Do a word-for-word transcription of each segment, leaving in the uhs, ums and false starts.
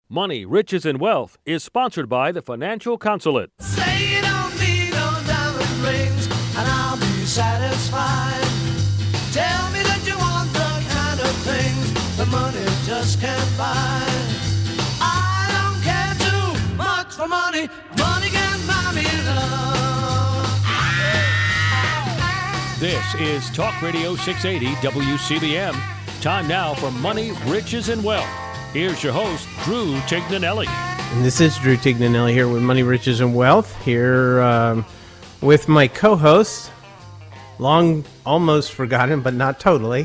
Money, Riches, and Wealth is sponsored by the Financial Consulate. Say you don't need no diamond rings, and I'll be satisfied. Tell me that you want the kind of things the money just can't buy. I don't care too much for money. Money can buy me love. This is Talk Radio six eighty W C B M. Time now for Money, Riches, and Wealth. Here's your host, Drew Tignanelli. And this is Drew Tignanelli here with Money, Riches, and Wealth. Here um, with my co-host, long almost forgotten, but not totally,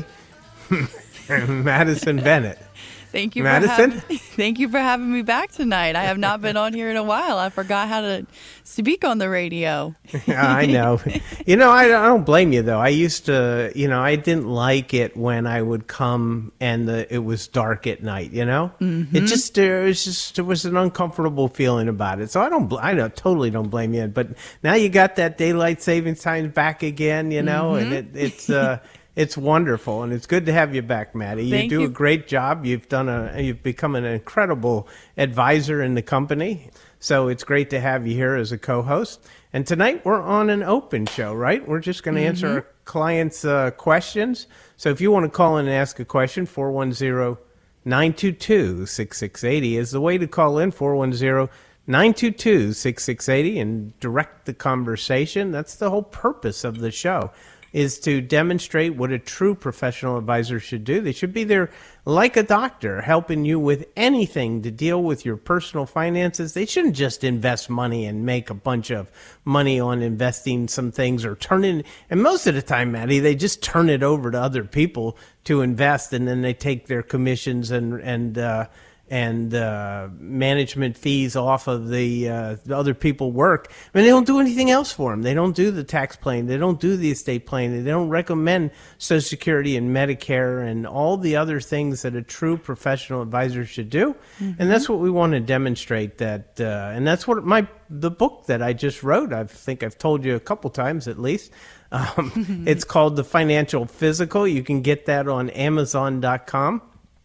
Madison Bennett. Thank you, Madison. For having, thank you for having me back tonight. I have not been on here in a while. I forgot how to speak on the radio. I know. You know, I, I don't blame you though. I used to, you know, I didn't like it when I would come and the, it was dark at night. You know, mm-hmm. it just it was just it was an uncomfortable feeling about it. So I don't, I don't totally don't blame you. But now you got that daylight savings time back again. You know, mm-hmm. and it, it's. Uh, It's wonderful, and it's good to have you back, Maddie. You Thank do you. a great job. You've done a, you've become an incredible advisor in the company. So it's great to have you here as a co-host. And tonight we're on an open show, right? We're just going to mm-hmm. answer our clients' uh, questions. So if you want to call in and ask a question, four one zero, nine two two, six six eight zero is the way to call in, four one zero, nine two two, six six eight zero, and direct the conversation. That's the whole purpose of the show, is to demonstrate what a true professional advisor should do. They should be there like a doctor, helping you with anything to deal with your personal finances. They shouldn't just invest money and make a bunch of money on investing some things or turn it. And most of the time, Maddie, they just turn it over to other people to invest, and then they take their commissions and, and, uh, and uh, management fees off of the, uh, the other people work. I mean, they don't do anything else for them. They don't do the tax planning. They don't do the estate planning. They don't recommend Social Security and Medicare and all the other things that a true professional advisor should do. Mm-hmm. And that's what we want to demonstrate. That, uh, and that's what my the book that I just wrote, I think I've told you a couple times at least. Um, it's called The Financial Physical. You can get that on Amazon dot com.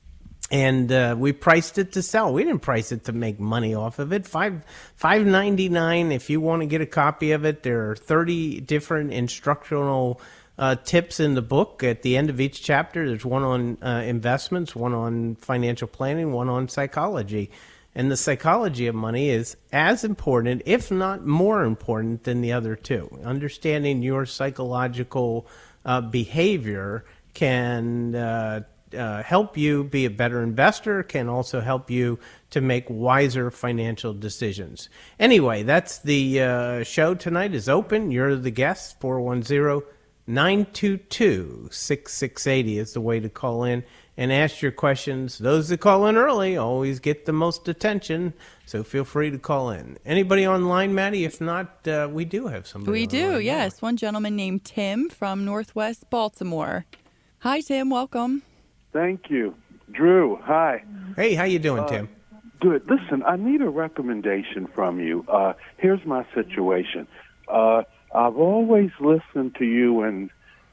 And uh, we priced it to sell. We didn't price it to make money off of it. Five five ninety nine. If you want to get a copy of it, there are thirty different instructional uh, tips in the book. At the end of each chapter, there's one on uh, investments, one on financial planning, one on psychology. And the psychology of money is as important, if not more important, than the other two. Understanding your psychological uh, behavior can Uh, Uh, help you be a better investor, can also help you to make wiser financial decisions. Anyway, that's the uh, show tonight is open. You're the guest. four one zero, nine two two, six six eight zero is the way to call in and ask your questions. Those that call in early always get the most attention, so feel free to call in. Anybody online, Maddie? If not, uh, we do have somebody We do, online. yes. One gentleman named Tim from Northwest Baltimore. Hi, Tim. Welcome. Thank you. Drew, hi. Hey, how you doing, uh, Tim? Good. Listen, I need a recommendation from you. Uh, here's my situation. Uh, I've always listened to you and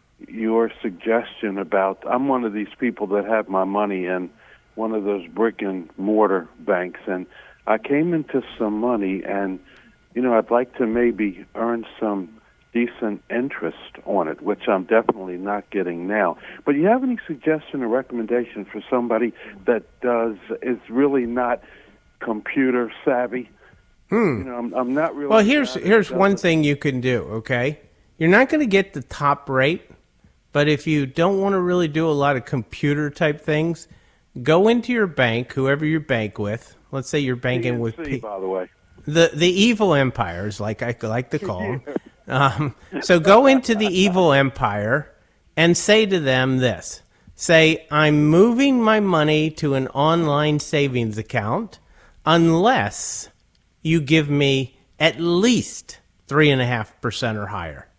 your suggestion about, I'm one of these people that have my money in one of those brick and mortar banks, and I came into some money, and, you know, I'd like to maybe earn some decent interest on it, which I'm definitely not getting now. But you have any suggestion or recommendation for somebody that does is really not computer savvy? Hmm. You know, I'm, I'm not really. Well, here's here's one thing you can do. Okay, you're not going to get the top rate, but if you don't want to really do a lot of computer type things, go into your bank, whoever you bank with. Let's say you're banking P N C, with P- by the way, the the evil empires, like I like to call them. Um, so go into the evil empire and say to them this. Say, I'm moving my money to an online savings account unless you give me at least three point five percent or higher.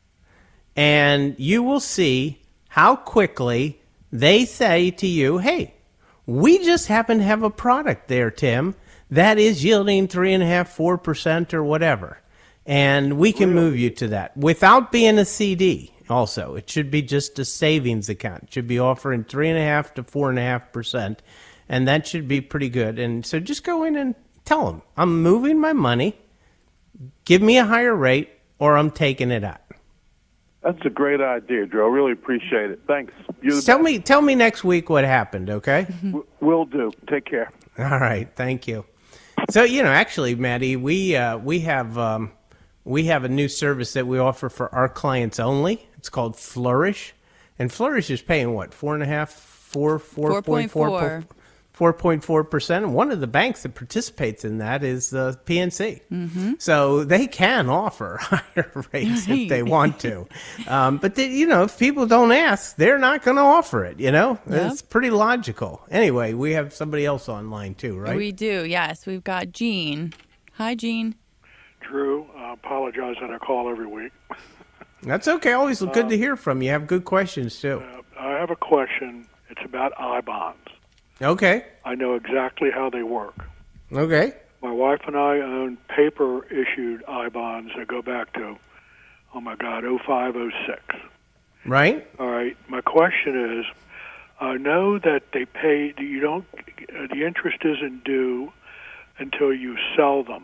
And you will see how quickly they say to you, hey, we just happen to have a product there, Tim, that is yielding three point five, four percent or whatever. And we can move you to that without being a C D. Also, it should be just a savings account. It should be offering three and a half to four and a half percent. and that should be pretty good. And so just go in and tell them, I'm moving my money, give me a higher rate, or I'm taking it out. That's a great idea, Joe. I really appreciate it. Thanks. You're the Tell best. me, tell me next week what happened, okay? W- Will do. Take care. All right, thank you. So, you know, actually, Maddie, we uh, we have um, we have a new service that we offer for our clients only. It's called Flourish, and Flourish is paying what, four and a half, four, four point four, four point four percent. And one of the banks that participates in that is the uh, P N C. Mm-hmm. So they can offer higher rates if they want to. Um, but they, you know, if people don't ask, they're not going to offer it. You know, Yep. It's pretty logical. Anyway, we have somebody else online too, right? We do, yes. We've got Jean. Hi, Jean. Drew, I apologize that I call every week. That's okay. Always good to hear from you. Have good questions too. Uh, I have a question. It's about I bonds. Okay. I know exactly how they work. Okay. My wife and I own paper-issued I bonds that go back to, oh my God, oh five, oh six. Right. All right. My question is, I know that they pay. You don't. Uh, the interest isn't due until you sell them.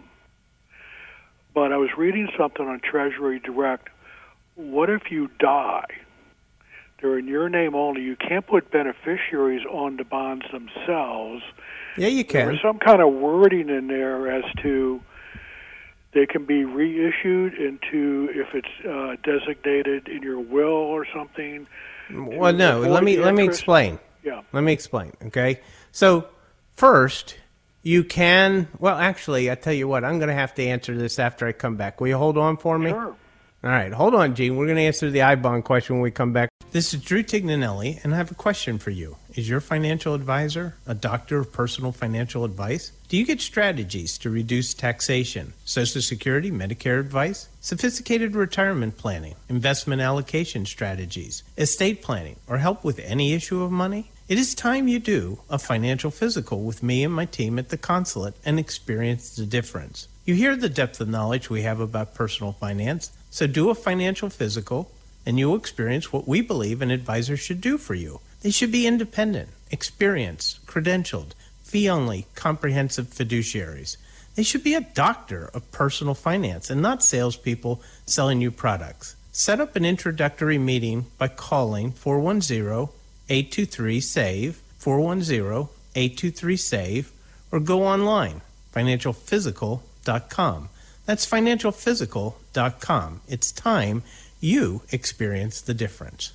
But I was reading something on Treasury Direct. What if you die? They're in your name only. You can't put beneficiaries on the bonds themselves. Yeah, you There can. was some kind of wording in there as to they can be reissued into if it's uh, designated in your will or something. Well, no. avoid Let me the let me interest. explain. Yeah. Let me explain. Okay. So first, you can. Well, actually, I tell you what. I'm going to have to answer this after I come back. Will you hold on for me? Sure. All right, hold on, Gene. We're going to answer the I bond question when we come back. This is Drew Tignanelli, and I have a question for you. Is your financial advisor a doctor of personal financial advice? Do you get strategies to reduce taxation, Social Security, Medicare advice, sophisticated retirement planning, investment allocation strategies, estate planning, or help with any issue of money? It is time you do a financial physical with me and my team at the consulate and experience the difference. You hear the depth of knowledge we have about personal finance, so do a financial physical and you'll experience what we believe an advisor should do for you. They should be independent, experienced, credentialed, fee-only, comprehensive fiduciaries. They should be a doctor of personal finance and not salespeople selling you products. Set up an introductory meeting by calling four one zero, eight two three, SAVE, four one zero, eight two three, SAVE, or go online, financial physical dot com. That's financial physical dot com. It's time you experience the difference.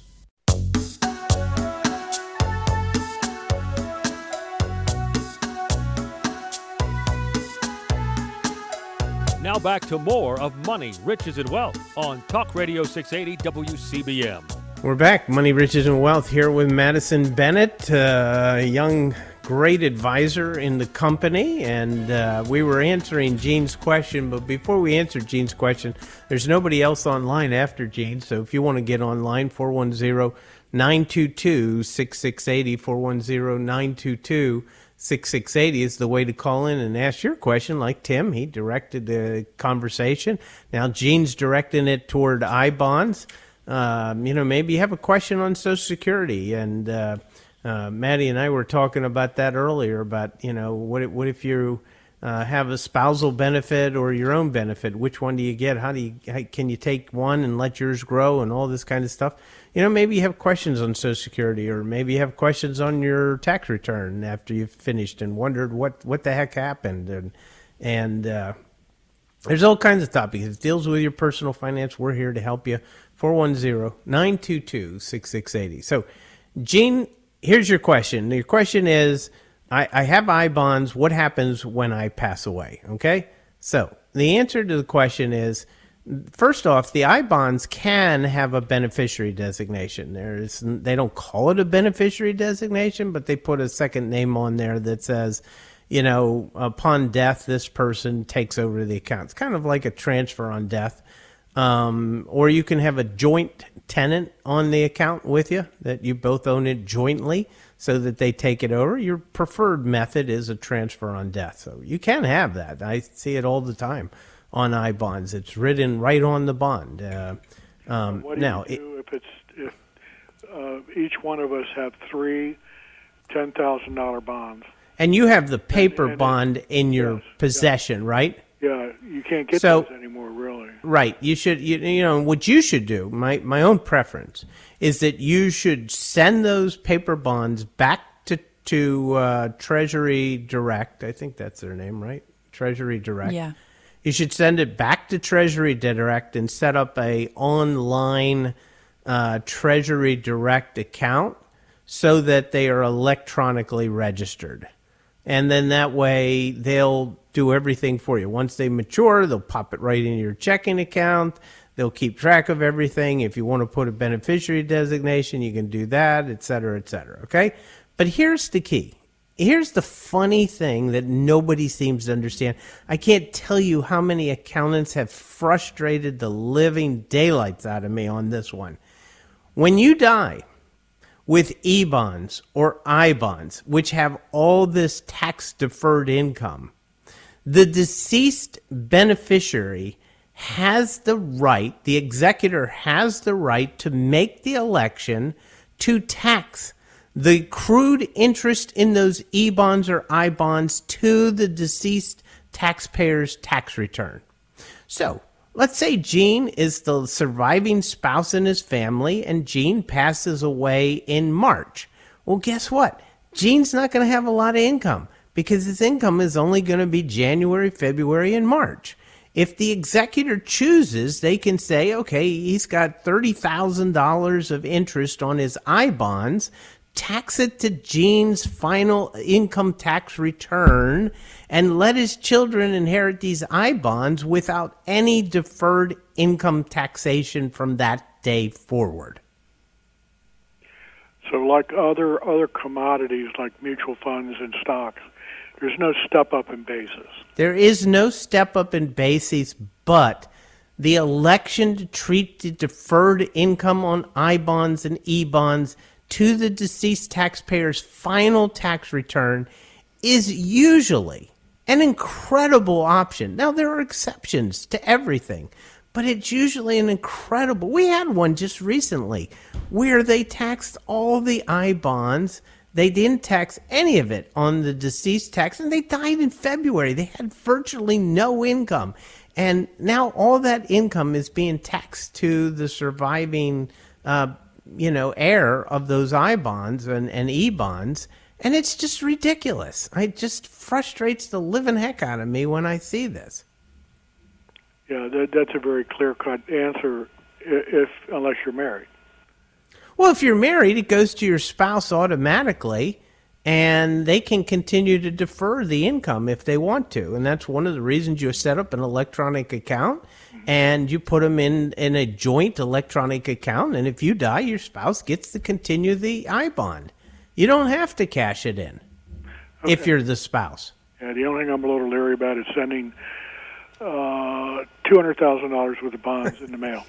Now back to more of Money, Riches, and Wealth on Talk Radio six eighty W C B M. We're back. Money, Riches, and Wealth here with Madison Bennett, uh, a young, great advisor in the company. And uh, we were answering Gene's question. But before we answer Gene's question, there's nobody else online after Gene. So if you want to get online, four one zero, nine two two, six six eight zero, four one zero, nine two two, six six eight zero is the way to call in and ask your question. Like Tim, he directed the conversation. Now Gene's directing it toward I bonds. Um, you know, maybe you have a question on Social Security, and uh, uh, Maddie and I were talking about that earlier. About you know, what if, what if you uh, have a spousal benefit or your own benefit? Which one do you get? How do you how, can you take one and let yours grow, and all this kind of stuff? You know, maybe you have questions on Social Security, or maybe you have questions on your tax return after you've finished and wondered what, what the heck happened, and and uh, there's all kinds of topics. It deals with your personal finance. We're here to help you. four one zero, nine two two, six six eight zero. So, Gene, here's your question. Your question is, I, I have I bonds. What happens when I pass away? Okay? So, the answer to the question is, first off, the I bonds can have a beneficiary designation. There's, they don't call it a beneficiary designation, but they put a second name on there that says, you know, upon death, this person takes over the account. It's kind of like a transfer on death. Um, or you can have a joint tenant on the account with you, that you both own it jointly so that they take it over. Your preferred method is a transfer on death. So you can have that. I see it all the time on I bonds. It's written right on the bond. Uh, um, What do now, you do if it's if uh, each one of us have three ten thousand dollar bonds? And you have the paper and it- bond in your yes, possession, right? Yeah, you can't get So- those anymore, really. Right. You should, you, you know, what you should do, my, my own preference, is that you should send those paper bonds back to, to uh, Treasury Direct. I think that's their name, right? Treasury Direct. Yeah. You should send it back to Treasury Direct and set up a online uh, Treasury Direct account so that they are electronically registered. And then that way they'll do everything for you. Once they mature, they'll pop it right into your checking account. They'll keep track of everything. If you want to put a beneficiary designation, you can do that, et cetera, et cetera. Okay? But here's the key. Here's the funny thing that nobody seems to understand. I can't tell you how many accountants have frustrated the living daylights out of me on this one. When you die with E-bonds or I-bonds, which have all this tax-deferred income, the deceased beneficiary has the right, the executor has the right to make the election to tax the accrued interest in those E-bonds or I-bonds to the deceased taxpayer's tax return. So, let's say Gene is the surviving spouse in his family and Gene passes away in March. Well, guess what? Gene's not going to have a lot of income because his income is only going to be January, February, and March. If the executor chooses, they can say, okay, he's got thirty thousand dollars of interest on his I-bonds, tax it to Gene's final income tax return, and let his children inherit these I-bonds without any deferred income taxation from that day forward. So like other other commodities like mutual funds and stocks, there's no step up in basis. There is no step up in basis, but the election to treat the deferred income on I-bonds and E-bonds to the deceased taxpayer's final tax return is usually an incredible option. Now, there are exceptions to everything, but it's usually an incredible. We had one just recently where they taxed all the I-bonds. They didn't tax any of it on the deceased tax, and they died in February. They had virtually no income. And now all that income is being taxed to the surviving uh, you know, heir of those I-bonds and, and E-bonds, and it's just ridiculous. It just frustrates the living heck out of me when I see this. Yeah, that, that's a very clear-cut answer if unless you're married. Well, if you're married, it goes to your spouse automatically, and they can continue to defer the income if they want to. And that's one of the reasons you set up an electronic account, and you put them in, in a joint electronic account. And if you die, your spouse gets to continue the I-bond. You don't have to cash it in Okay. if you're the spouse. Yeah, the only thing I'm a little leery about is sending uh, two hundred thousand dollars worth of bonds in the mail.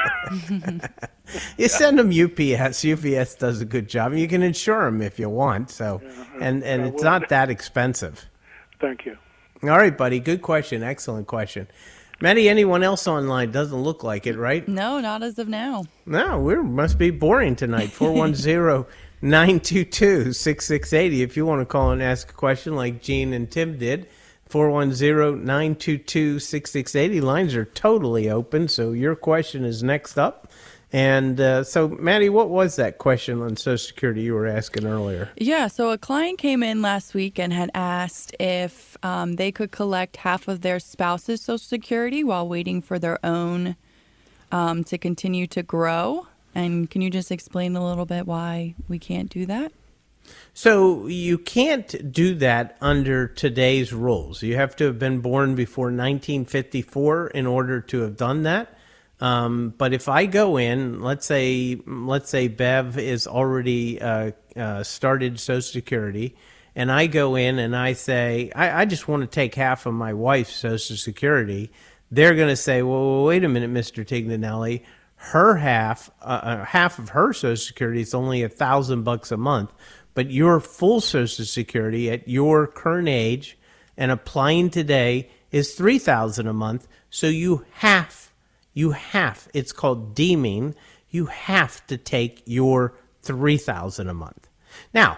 You send them U P S. U P S does a good job. You can insure them if you want. So, and and I it's will. not that expensive. Thank you. All right, buddy. Good question. Excellent question. Maddie, anyone else online? Doesn't look like it, right? No, not as of now. No, we must be boring tonight. four one zero, nine two two, six six eight zero. If you want to call and ask a question like Gene and Tim did, four one zero, nine two two, six six eight zero. Lines are totally open, so your question is next up. And uh, so, Maddie, what was that question on Social Security you were asking earlier? Yeah, so a client came in last week and had asked if um, they could collect half of their spouse's Social Security while waiting for their own um, to continue to grow. And can you just explain a little bit why we can't do that? So you can't do that under today's rules. You have to have been born before nineteen fifty-four in order to have done that. Um, but if I go in, let's say, let's say Bev is already uh, uh, started Social Security, and I go in and I say, I, I just want to take half of my wife's Social Security, they're going to say, well, wait a minute, Mister Tignanelli, her half, uh, half of her Social Security is only a thousand bucks a month, but your full Social Security at your current age and applying today is three thousand a month, so you have. You have, it's called deeming, you have to take your three thousand dollars a month. Now,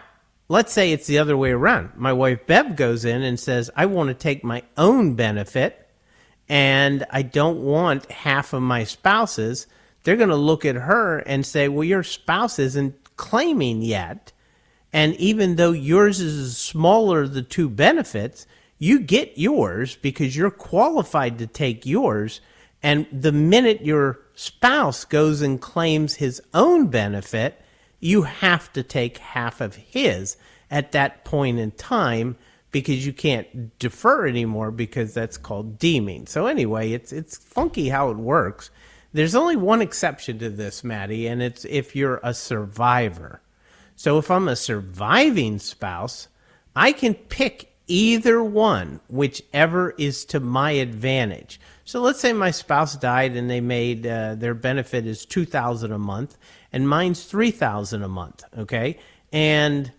let's say it's the other way around. My wife Bev goes in and says, I want to take my own benefit and I don't want half of my spouse's. They're going to look at her and say, well, your spouse isn't claiming yet. And even though yours is smaller of the two benefits, you get yours because you're qualified to take yours. And the minute your spouse goes and claims his own benefit, you have to take half of his at that point in time because you can't defer anymore because that's called deeming. So anyway, it's it's funky how it works. There's only one exception to this, Maddie, and it's if you're a survivor. So if I'm a surviving spouse, I can pick either one, whichever is to my advantage. So let's say my spouse died and they made uh, their benefit is two thousand dollars a month and mine's three thousand dollars a month, okay? And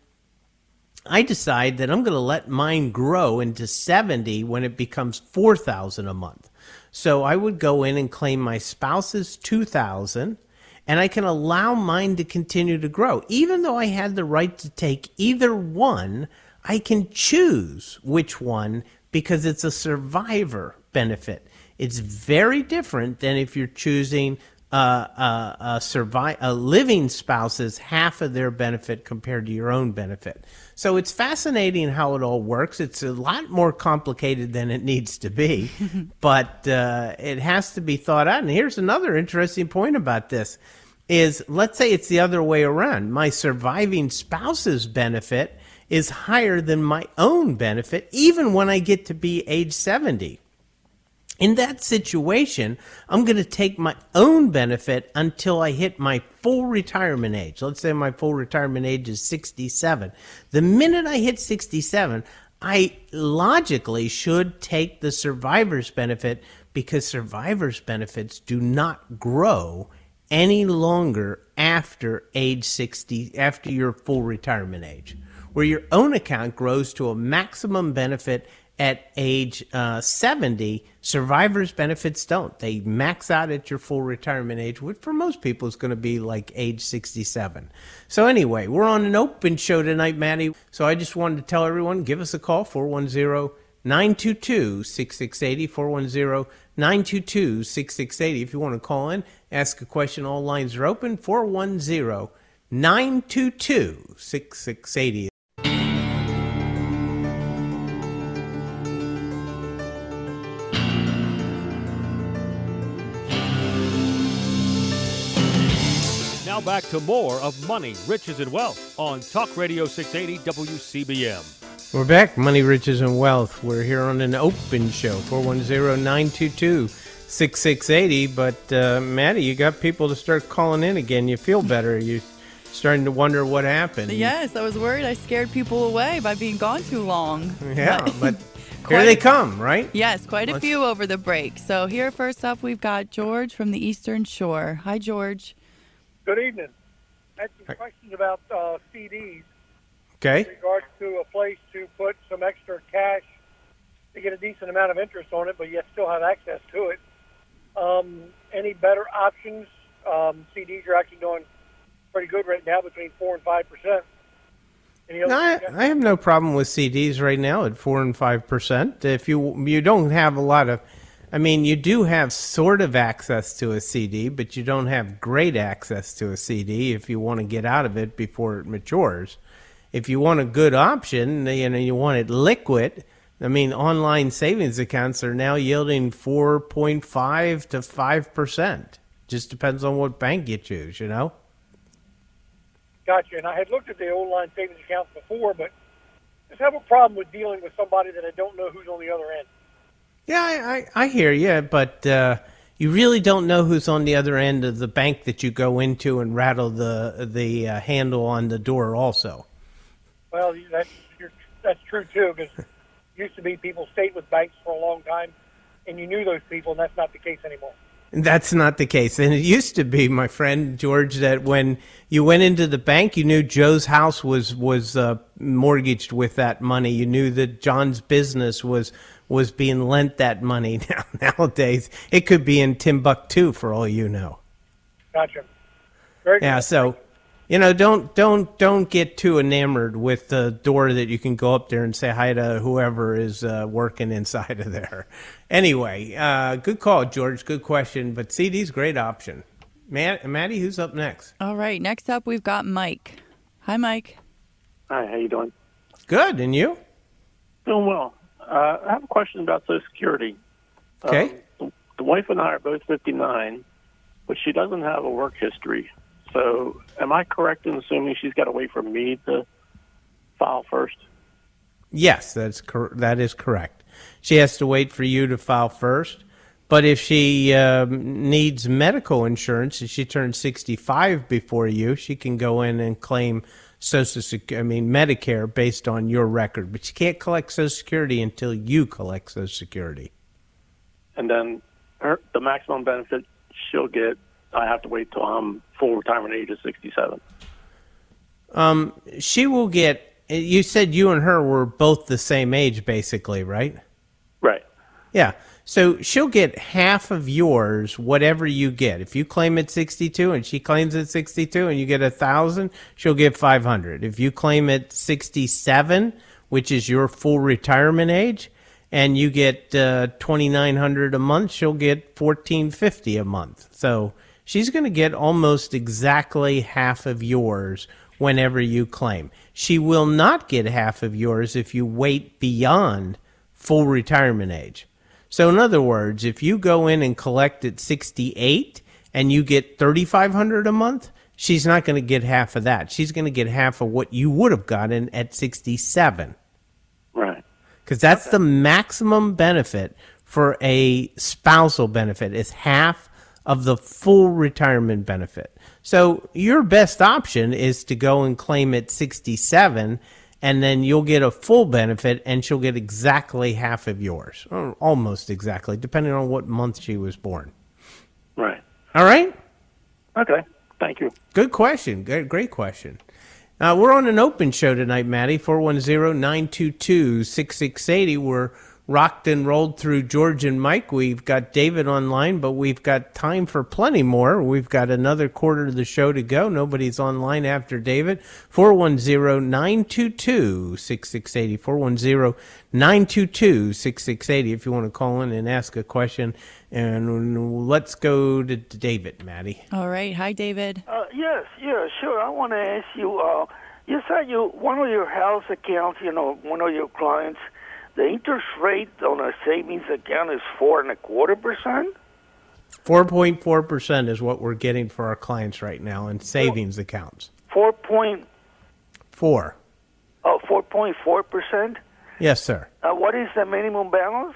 I decide that I'm going to let mine grow into seventy when it becomes four thousand dollars a month. So I would go in and claim my spouse's two thousand dollars, and I can allow mine to continue to grow. Even though I had the right to take either one, I can choose which one because it's a survivor benefit. It's very different than if you're choosing uh, a, a, survive, a living spouse's half of their benefit compared to your own benefit. So it's fascinating how it all works. It's a lot more complicated than it needs to be, but uh, it has to be thought out. And here's another interesting point about this is, let's say it's the other way around. My surviving spouse's benefit is higher than my own benefit, even when I get to be age seventy. In that situation, I'm going to take my own benefit until I hit my full retirement age. Let's say my full retirement age is sixty-seven. The minute I hit sixty-seven, I logically should take the survivor's benefit because survivor's benefits do not grow any longer after age sixty, after your full retirement age, where your own account grows to a maximum benefit at age uh, seventy. Survivor's benefits don't. They max out at your full retirement age, which for most people is going to be like age sixty-seven. So anyway, we're on an open show tonight, Maddie. So I just wanted to tell everyone, give us a call, four one zero, nine two two, six six eight zero, four one zero, nine two two, six six eight zero. If you want to call in, ask a question, all lines are open, four one zero, nine two two, six six eight zero. Now back to more of Money, Riches, and Wealth on Talk Radio six eighty W C B M. We're back, Money, Riches, and Wealth. We're here on an open show, four one zero, nine two two, six six eight zero. But, uh, Maddie, you got people to start calling in again. You feel better. You're starting to wonder what happened. Yes, I was worried I scared people away by being gone too long. Yeah, but here they come, right? Yes, quite a Let's... few over the break. So here, first up, we've got George from the Eastern Shore. Hi, George. Good evening. I had some questions about uh, C Ds. Okay. In regards to a place to put some extra cash to get a decent amount of interest on it, but yet still have access to it. Um, any better options? Um, C Ds are actually doing pretty good right now, between four and five percent. No, I, I have no problem with C Ds right now at four and five percent. If you you don't have a lot of, I mean, you do have sort of access to a C D, but you don't have great access to a C D if you want to get out of it before it matures. If you want a good option, you know, you want it liquid. I mean, online savings accounts are now yielding four point five to five percent. Just depends on what bank you choose, you know? Gotcha. And I had looked at the online savings accounts before, but just have a problem with dealing with somebody that I don't know who's on the other end. Yeah, I, I, I hear you, but uh, you really don't know who's on the other end of the bank that you go into and rattle the the uh, handle on the door also. Well, that's you're, that's true, too, because it used to be people stayed with banks for a long time, and you knew those people, and that's not the case anymore. That's not the case. And it used to be, my friend George, that when you went into the bank, you knew Joe's house was, was uh, mortgaged with that money. You knew that John's business was was being lent that money. Now, nowadays, it could be in Timbuktu for all you know. Gotcha. Very yeah, good. so You know, don't don't don't get too enamored with the door that you can go up there and say hi to whoever is uh, working inside of there. Anyway, uh, good call, George. Good question. But C D's great option. Matt, Maddie, who's up next? All right. Next up, we've got Mike. Hi, Mike. Hi, how you doing? Good, and you? Doing well. Uh, I have a question about Social Security. Okay. Um, the, the wife and I are both fifty-nine, but she doesn't have a work history. So am I correct in assuming she's got to wait for me to file first? Yes, that's cor- that is correct. She has to wait for you to file first. But if she um, needs medical insurance, if she turns sixty-five before you, she can go in and claim Social Sec- I mean Medicare based on your record. But she can't collect Social Security until you collect Social Security. And then her, the maximum benefit she'll get, I have to wait till I'm full retirement age of sixty-seven. Um, she will get. You said you and her were both the same age, basically, right? Right. Yeah. So she'll get half of yours, whatever you get. If you claim at sixty-two and she claims at sixty-two and you get a thousand, she'll get five hundred. If you claim at sixty-seven, which is your full retirement age, and you get uh, twenty-nine hundred a month, she'll get fourteen fifty a month. So she's going to get almost exactly half of yours whenever you claim. She will not get half of yours if you wait beyond full retirement age. So in other words, if you go in and collect at sixty-eight and you get thirty-five hundred a month, she's not going to get half of that. She's going to get half of what you would have gotten at sixty-seven. Right. Because that's okay. The maximum benefit for a spousal benefit is half of the full retirement benefit. So your best option is to go and claim at sixty-seven, and then you'll get a full benefit, and she'll get exactly half of yours, or almost exactly, depending on what month she was born. Right. All right? Okay. Thank you. Good question. Great, great question. Uh, we're on an open show tonight, Maddie, four one zero, nine two two, six six eight zero. We're rocked and rolled through George and Mike. We've got David online, but we've got time for plenty more. We've got another quarter of the show to go. Nobody's online after David. four one zero, nine two two, six six eight zero. four one zero, nine two two, six six eight zero if you want to call in and ask a question. And let's go to David, Maddie. All right. Hi, David. Uh, yes, yeah, sure. I want to ask you, uh, you said you one of your house accounts, you know, one of your clients, the interest rate on a savings account is four and a quarter percent? four point four percent is what we're getting for our clients right now in savings four, accounts. four point four. Oh, four point four percent? Yes, sir. Uh, what is the minimum balance?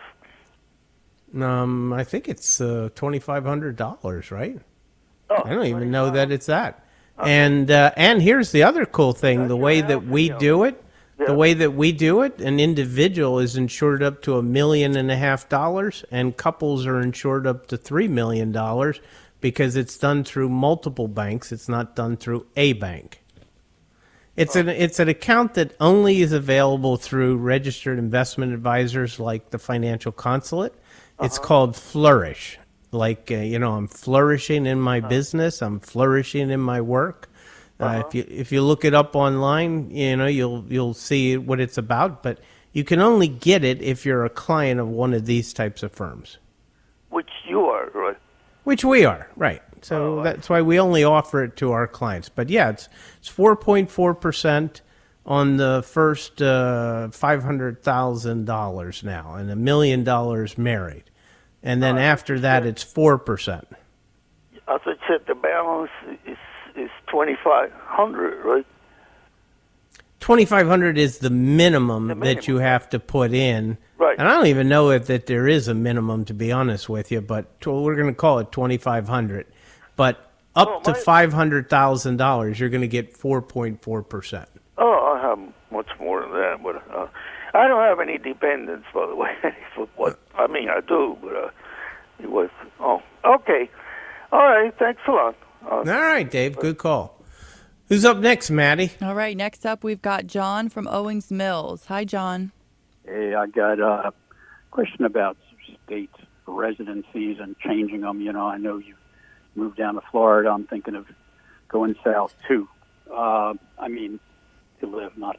Um, I think it's uh, twenty-five hundred dollars, right? Oh, I don't even know that it's that. Okay. And uh, and here's the other cool thing: That's the way that we account. do it. Yeah. The way that we do it, an individual is insured up to a million and a half dollars, and couples are insured up to three million dollars because it's done through multiple banks. It's not done through a bank. It's oh. an it's an account that only is available through registered investment advisors like the Financial Consulate. Uh-huh. It's called Flourish. Like uh, you know, I'm flourishing in my uh-huh. business. I'm flourishing in my work. Uh, uh-huh. If you if you look it up online, you know you'll you'll see what it's about. But you can only get it if you're a client of one of these types of firms. Which you are, right? Which we are, right? So oh, that's why we only offer it to our clients. But yeah, it's it's four point four percent on the first uh, five hundred thousand dollars now, and a million dollars married, and then uh, after that, it's four percent. As I said, the balance is. Is twenty-five hundred, right? twenty-five hundred is the minimum, the minimum that you have to put in. Right. And I don't even know if that there is a minimum, to be honest with you, but we're going to call it twenty-five hundred. But up oh, to five hundred thousand dollars, you're going to get four point four percent. Oh, I have much more than that, but uh, I don't have any dependents, by the way. what I mean, I do, but uh, it was, oh, okay. All right, thanks a lot. Uh, All right, Dave. Good call. Who's up next, Maddie? All right. Next up, we've got John from Owings Mills. Hi, John. Hey, I got a question about state residencies and changing them. You know, I know you moved down to Florida. I'm thinking of going south, too. Uh, I mean, to live, not.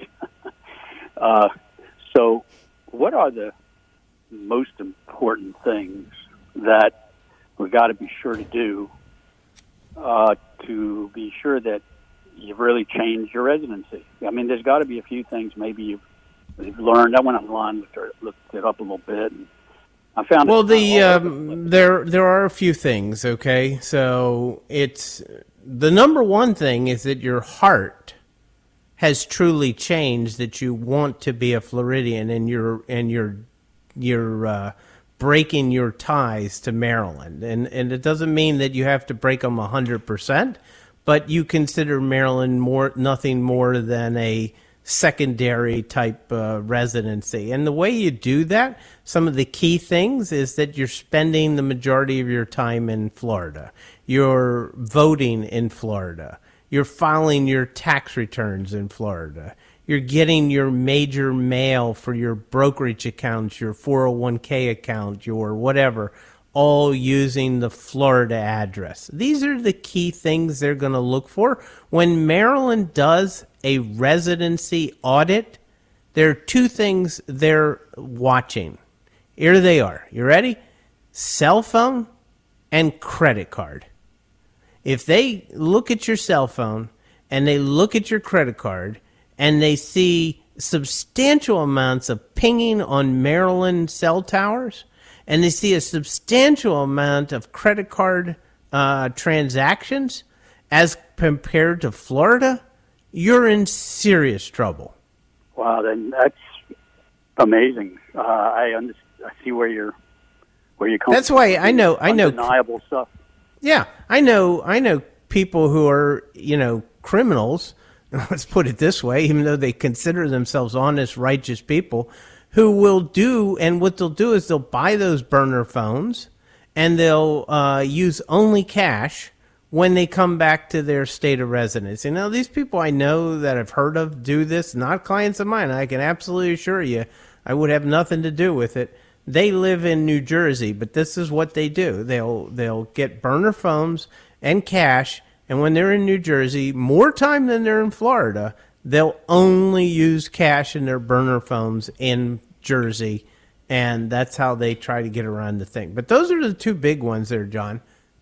uh, so, what are the most important things that we've got to be sure to do uh, to be sure that you've really changed your residency? I mean, there's got to be a few things maybe you've, you've learned. I went online, looked, looked it up a little bit, and I found well, it the um, there there are a few things. Okay, so it's the number one thing is that your heart has truly changed. That you want to be a Floridian, and you're and you're you're uh, breaking your ties to Maryland, and and it doesn't mean that you have to break them a hundred percent, but you consider Maryland more nothing more than a secondary type uh, residency. And the way you do that, some of the key things is that you're spending the majority of your time in Florida. You're voting in Florida. You're filing your tax returns in Florida. You're getting your major mail for your brokerage accounts, your four oh one k account, your whatever, all using the Florida address. These are the key things they're going to look for. When Maryland does a residency audit, there are two things they're watching. Here they are. You ready? Cell phone and credit card. If they look at your cell phone and they look at your credit card and they see substantial amounts of pinging on Maryland cell towers, and they see a substantial amount of credit card uh, transactions as compared to Florida, you're in serious trouble. Wow, then that's amazing. Uh, I understand. I see where you're where you come. That's why I know. I know undeniable stuff. Yeah, I know. I know people who are, you know, criminals. Let's put it this way: even though they consider themselves honest, righteous people, who will do, and what they'll do is they'll buy those burner phones, and they'll uh, use only cash when they come back to their state of residence. You know, these people I know that I've heard of do this, not clients of mine. I can absolutely assure you I would have nothing to do with it. They live in New Jersey, but this is what they do. They'll they'll get burner phones and cash, and when they're in New Jersey, more time than they're in Florida, they'll only use cash in their burner phones in Jersey, and that's how they try to get around the thing. But those are the two big ones there, John.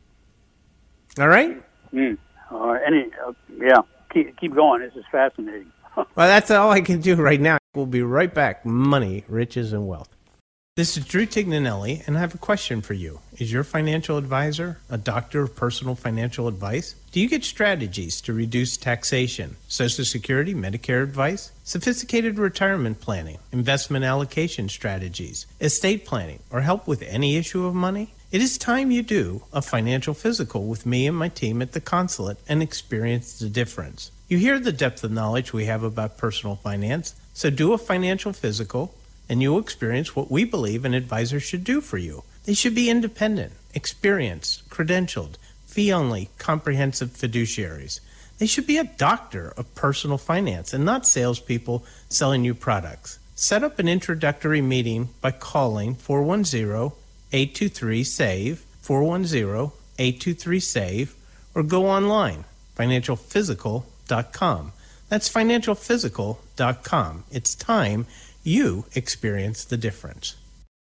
All right? Mm. Uh, any, uh, yeah, keep, keep going. This is fascinating. Well, that's all I can do right now. We'll be right back. Money, riches, and wealth. This is Drew Tignanelli, and I have a question for you. Is your financial advisor a doctor of personal financial advice? Do you get strategies to reduce taxation, Social Security, Medicare advice, sophisticated retirement planning, investment allocation strategies, estate planning, or help with any issue of money? It is time you do a financial physical with me and my team at the consulate and experience the difference. You hear the depth of knowledge we have about personal finance, so do a financial physical and you'll experience what we believe an advisor should do for you. They should be independent, experienced, credentialed, fee-only, comprehensive fiduciaries. They should be a doctor of personal finance and not salespeople selling you products. Set up an introductory meeting by calling four one zero, eight two three, S A V E, four one zero, eight two three, S A V E, or go online, financial physical dot com. That's financial physical dot com. It's time you experience the difference.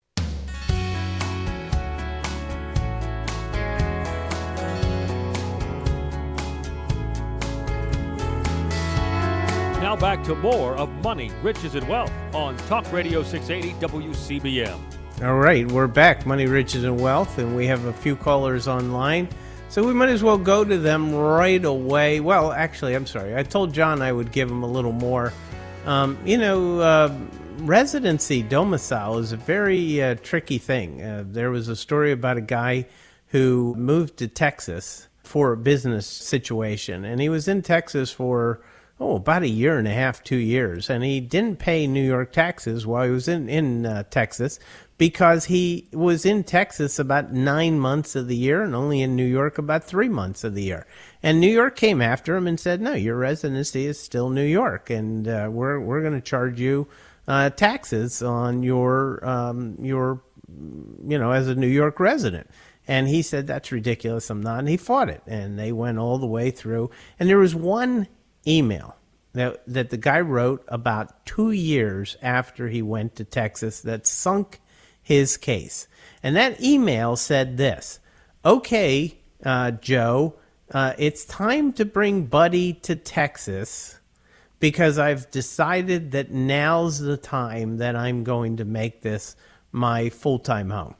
Now back to more of Money, Riches, and Wealth on Talk Radio six eighty W C B M. All right, we're back, Money, Riches, and Wealth, and we have a few callers online, so we might as well go to them right away. Well, actually, I'm sorry. I told John I would give him a little more. Um, you know, uh, residency domicile is a very uh, tricky thing. Uh, there was a story about a guy who moved to Texas for a business situation, and he was in Texas for oh, about a year and a half, two years. And he didn't pay New York taxes while he was in, in uh, Texas because he was in Texas about nine months of the year and only in New York about three months of the year. And New York came after him and said, no, your residency is still New York, and uh, we're we're going to charge you uh, taxes on your, um, your, you know, as a New York resident. And he said, that's ridiculous, I'm not. And he fought it, and they went all the way through. And there was one email that, that the guy wrote about two years after he went to Texas that sunk his case. And that email said this: okay, uh, Joe, uh, it's time to bring Buddy to Texas because I've decided that now's the time that I'm going to make this my full-time home.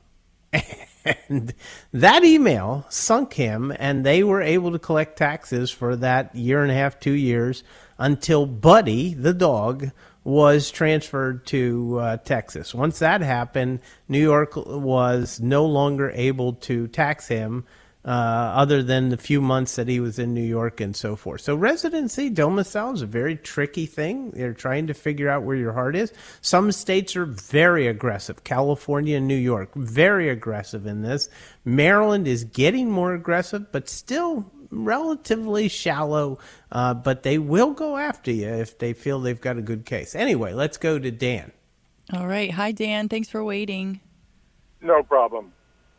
And that email sunk him, and they were able to collect taxes for that year and a half, two years, until Buddy, the dog, was transferred to uh, Texas. Once that happened, New York was no longer able to tax him uh, other than the few months that he was in New York and so forth. So residency, domicile is a very tricky thing. They're trying to figure out where your heart is. Some states are very aggressive. California and New York, very aggressive in this. Maryland is getting more aggressive, but still relatively shallow, uh, but they will go after you if they feel they've got a good case. Anyway, let's go to Dan. All right. Hi, Dan. Thanks for waiting. No problem.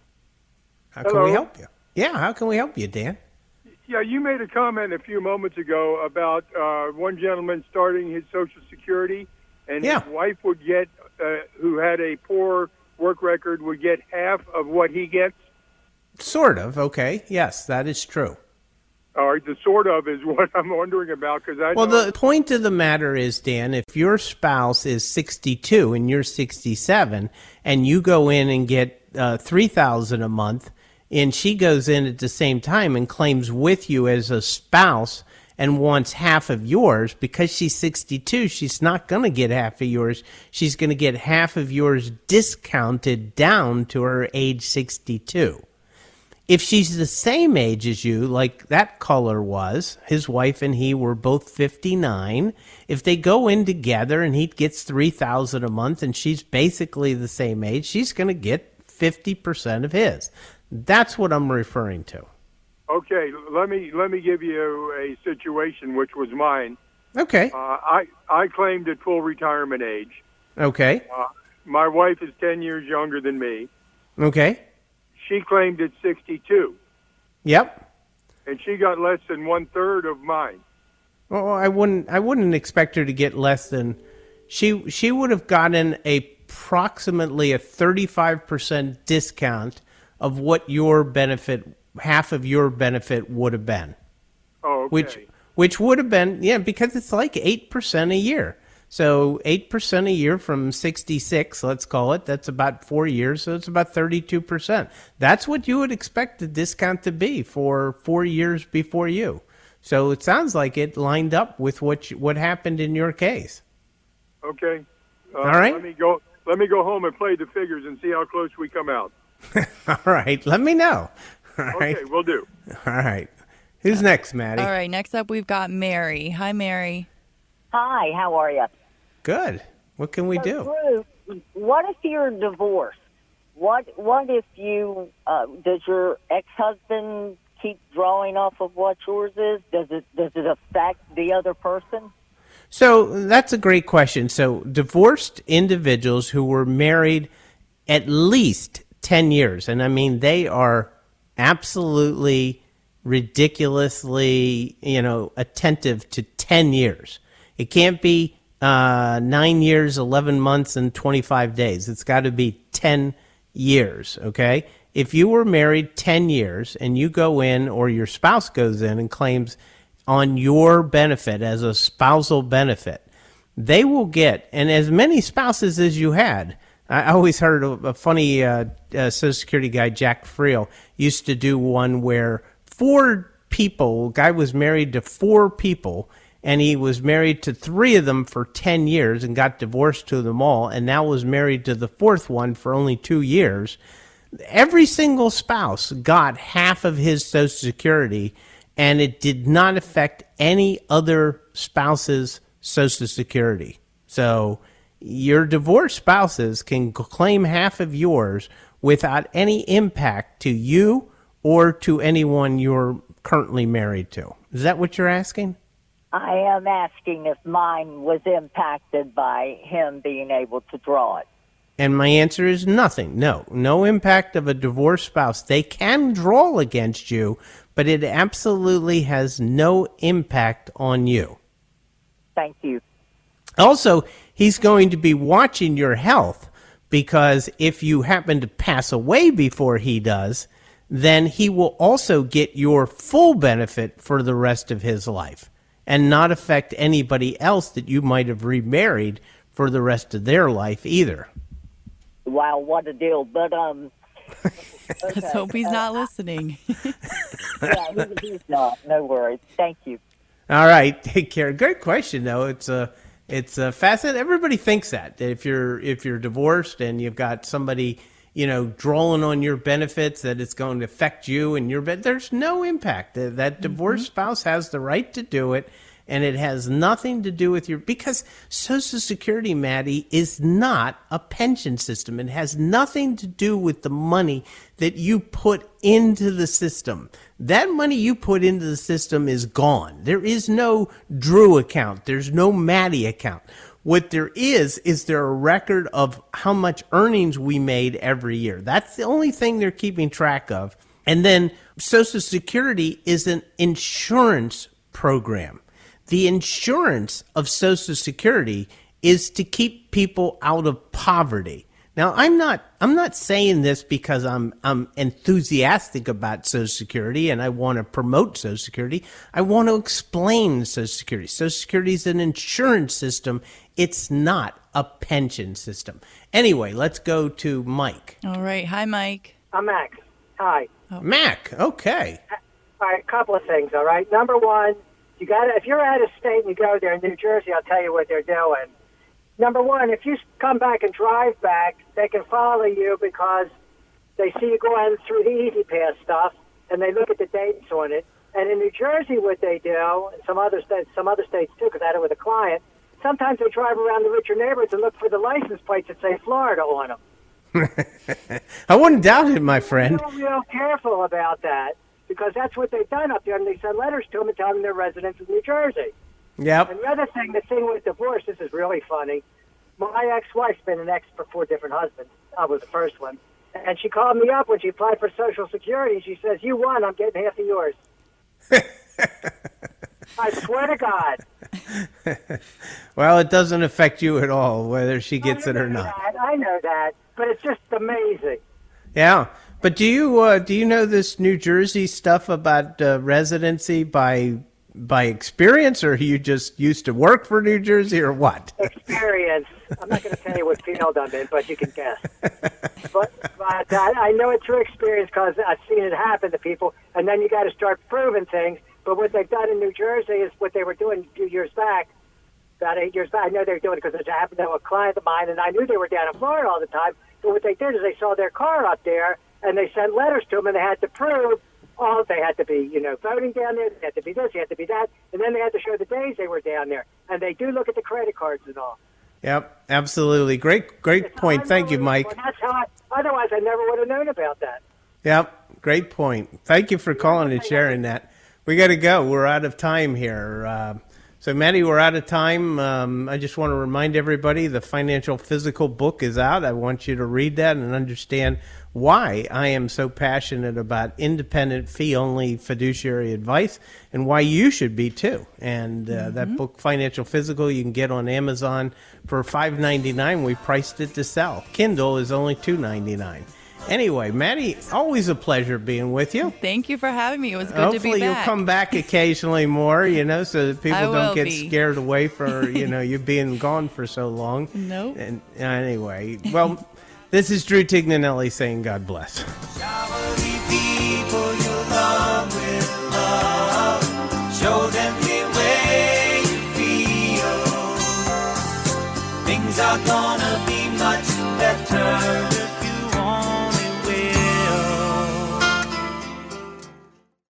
How can Hello. we help you? Yeah, how can we help you, Dan? Yeah, you made a comment a few moments ago about uh, one gentleman starting his Social Security, and Yeah. his wife would get, uh, who had a poor work record, would get half of what he gets. Sort of. Okay. Yes, that is true. All right, the sort of is what I'm wondering about, because I Well, know... the point of the matter is, Dan, if your spouse is sixty-two and you're sixty-seven, and you go in and get uh, three thousand dollars a month, and she goes in at the same time and claims with you as a spouse and wants half of yours, because she's sixty-two, she's not going to get half of yours. She's going to get half of yours discounted down to her age sixty-two. If she's the same age as you, like that caller was, his wife and he were both fifty-nine. If they go in together and he gets three thousand dollars a month and she's basically the same age, she's going to get fifty percent of his. That's what I'm referring to. Okay, let me let me give you a situation which was mine. Okay. Uh, I I claimed at full retirement age. Okay. Uh, my wife is ten years younger than me. Okay. She claimed at sixty-two, Yep. and she got less than one third of mine. Well, I wouldn't. I wouldn't expect her to get less than. She she would have gotten a approximately a thirty-five percent discount of what your benefit, half of your benefit would have been. Oh, okay. Which which would have been, yeah, because it's like eight percent a year. So eight percent a year from sixty-six, let's call it, that's about four years, so it's about thirty-two percent. That's what you would expect the discount to be for four years before you. So it sounds like it lined up with what you, what happened in your case. Okay. Uh, All right. Let me go. Let me go home and play the figures and see how close we come out. All right, let me know. All right. Okay, we'll do. All right. Who's next, Maddie? All right. Next up, we've got Mary. Hi, Mary. Hi, how are you? Good. What can we so, do? Drew, what if you're divorced? What What if you uh, does your ex-husband keep drawing off of what yours is? Does it Does it affect the other person? So that's a great question. So divorced individuals who were married at least ten years, and I mean they are absolutely ridiculously, you know, attentive to ten years. It can't be uh, nine years, eleven months, and twenty-five days. It's got to be ten years, okay? If you were married ten years and you go in, or your spouse goes in and claims on your benefit as a spousal benefit, they will get, and as many spouses as you had. I always heard a, a funny uh, uh, Social Security guy, Jack Friel, used to do one where four people, a guy was married to four people, and he was married to three of them for ten years and got divorced to them all, and now was married to the fourth one for only two years. Every single spouse got half of his Social Security, and it did not affect any other spouse's Social Security. So your divorced spouses can claim half of yours without any impact to you or to anyone you're currently married to. Is that what you're asking? I am asking if mine was impacted by him being able to draw it. And my answer is nothing. No, no impact of a divorced spouse. They can draw against you, but it absolutely has no impact on you. Thank you. Also, he's going to be watching your health, because if you happen to pass away before he does, then he will also get your full benefit for the rest of his life and not affect anybody else that you might have remarried for the rest of their life either. Wow, what a deal. But, um... Let's okay. hope he's uh, not listening. Yeah, he, he's not. No worries. Thank you. All right. Take care. Great question, though. It's a... Uh, It's uh, fascinating. Everybody thinks that if you're if you're divorced and you've got somebody, you know, drawing on your benefits, that it's going to affect you and your bed. There's no impact. That, that divorced mm-hmm. spouse has the right to do it, and it has nothing to do with your, because Social Security, Maddie, is not a pension system. It has nothing to do with the money that you put into the system. That money you put into the system is gone. There is no Drew account. There's no Maddie account. What there is, is there a record of how much earnings we made every year. That's the only thing they're keeping track of. And then Social Security is an insurance program. The insurance of Social Security is to keep people out of poverty. Now, I'm not I'm not saying this because I'm I'm enthusiastic about Social Security and I want to promote Social Security. I want to explain Social Security. Social Security is an insurance system. It's not a pension system. Anyway, let's go to Mike. All right. Hi, Mike. I'm Mac. Hi. Oh. Mac. Okay. All right. A couple of things. All right. Number one, you got to, if you're out of state and you go there in New Jersey, I'll tell you what they're doing. Number one, if you come back and drive back, they can follow you because they see you going through the Easy Pass stuff, and they look at the dates on it. And in New Jersey, what they do, and some other states, some other states too, because I had it with a client, sometimes they drive around the richer neighborhoods and look for the license plates that say Florida on them. I wouldn't doubt it, my friend. Be real, real careful about that, because that's what they've done up there, and they send letters to them and tell them they're residents of New Jersey. Yep. And the other thing, the thing with divorce, this is really funny. My ex-wife's been an ex for four different husbands. I was the first one. And she called me up when she applied for Social Security. She says, you won, I'm getting half of yours. I swear to God. Well, it doesn't affect you at all, whether she gets it or not. That. I know that, but it's just amazing. Yeah. But do you uh, do you know this New Jersey stuff about uh, residency by by experience, or you just used to work for New Jersey, or what? Experience. I'm not going to tell you what field I'm in, but you can guess. But, but I, I know it through experience because I've seen it happen to people, and then you got to start proving things. But what they've done in New Jersey is what they were doing a few years back, about eight years back. I know they were doing it because it happened to a client of mine, and I knew they were down in Florida all the time. But what they did is they saw their car up there, and they sent letters to them, and they had to prove all they had to be, you know, voting down there. They had to be this, they had to be that, and then they had to show the days they were down there. And they do look at the credit cards and all. Yep, absolutely. Great, great it's point. Thank you, Mike. Well, that's how I, otherwise, I never would have known about that. Yep, great point. Thank you for calling and sharing that. We got to go. We're out of time here. Uh, so, Maddie, we're out of time. Um, I just want to remind everybody the Financial Physical book is out. I want you to read that and understand why I am so passionate about independent, fee-only fiduciary advice, and why you should be too. And uh, mm-hmm. that book, Financial Physical, you can get on Amazon for five ninety-nine. We priced it to sell. Kindle is only two ninety-nine. Anyway, Maddie, always a pleasure being with you. Thank you for having me. It was good Hopefully to be back. Hopefully you'll come back occasionally more, you know, so that people I don't get be. scared away for, you know, you being gone for so long. Nope. And uh, anyway, well, this is Drew Tignanelli saying God bless. People you love with love. Show them the way you feel. Things are gonna be much better.